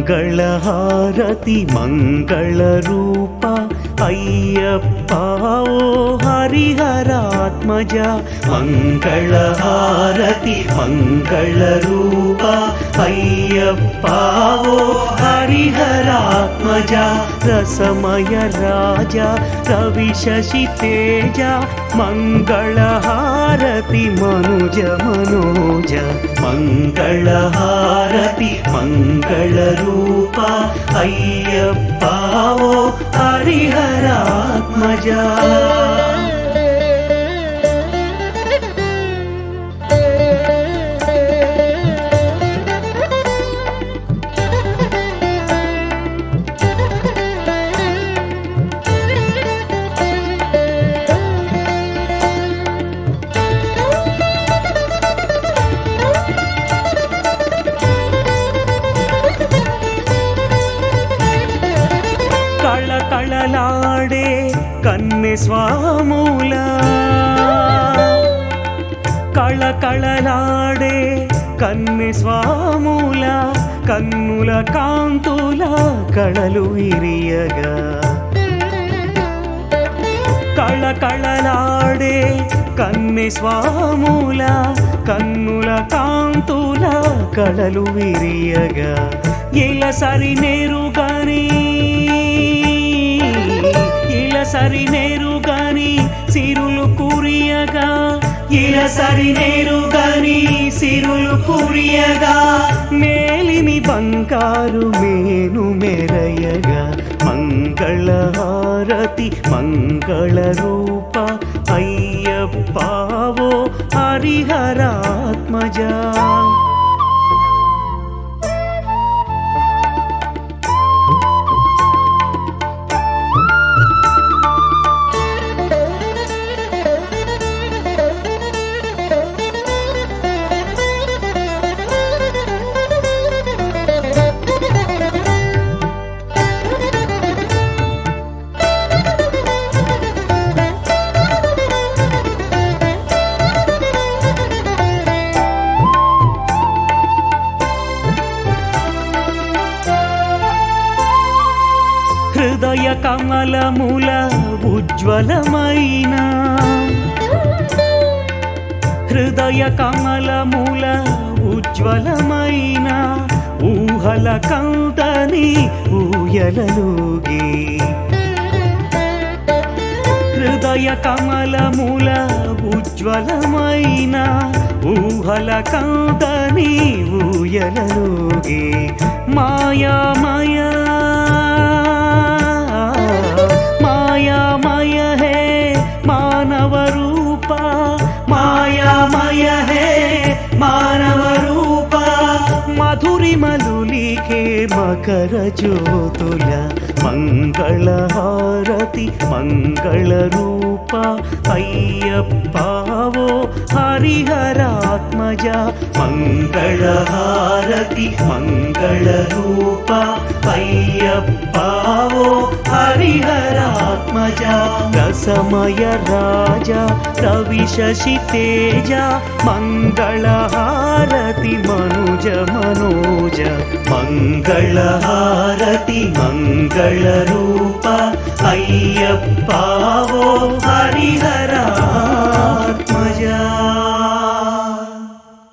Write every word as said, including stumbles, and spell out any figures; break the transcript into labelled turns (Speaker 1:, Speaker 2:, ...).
Speaker 1: మంగళహారతి మంగళరూప అయ్యప్ప ఓ హరిహరాత్మజ మంగళహారతి మంగళరూప అయ్యప్ప ఓ హరిహరాత్మజ రసమయ రాజ రవి శశి తేజ మంగళహారతి మనుజ మనోజ మంగళహారతి మంగళరూప అయ్యప్ప ఓ హరిహరాత్మజ కళకళలాడే కన్నె స్వాముల కళకళలాడే కన్నె స్వాముల కన్నుల కాంతుల కళలు విరియగా కళకళలాడే కన్నె స్వాముల కన్నుల కాంతుల కళలు విరియగా ఇలా సరి నేరుగాని ఇలా సరి నేరుగాని సిరులు కురియగా ఇలా సరి నేరుగాని సిరులు కురియగా మేలిమి బంగారు మేను మెరయగా మంగళహారతి మంగళరూప అయ్యప్ప ఓ హరిహరాత్మజ హృదయ కమలముల ఉజ్వలమైన హృదయ కమలముల ఉజ్వలమైన ఊహల కందని ఊయలలుగి హృదయ కమలముల ఉజ్వలమైన ఊహల కందని ఊయలలుగి మాయామయ మాయామయ హే మానవ రూప మాయామయ హే మానవ రూప మధురిమలులికే మకర జ్యోతుల మంగళహారతి మంగళరూప అయ్యప్ప ఓ హరిహరాత్మజ మంగళహారతి మంగళరూప అయ్యప్ప ఓ హరిహరాత్మజ రసమయ రాజ రవి శశి తేజ మంగళహారతి మనుజ మనోజ మంగళహారతి మంగళరూప అయ్యప్ప